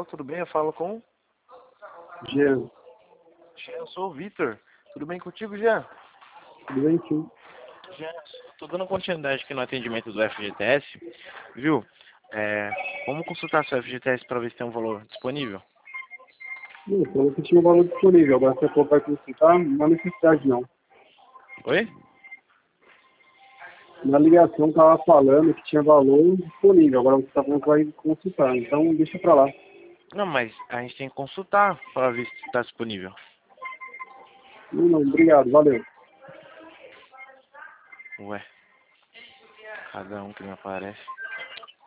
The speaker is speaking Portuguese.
Alô, tudo bem? Eu falo com Jean, Jean, eu sou o Vitor. Tudo bem contigo, Jean? tudo bem, sim. Jean, tô dando continuidade aqui no atendimento do FGTS, viu? Como consultar seu FGTS para ver se tem um valor disponível? Não, falou que tinha um valor disponível, agora você for vai consultar, não há necessidade não. Oi? Na ligação estava falando que tinha valor disponível, agora você está falando que vai consultar, então deixa pra lá. Não, mas a gente tem que consultar para ver se está disponível. Não, obrigado, valeu. Ué, cada um que me aparece.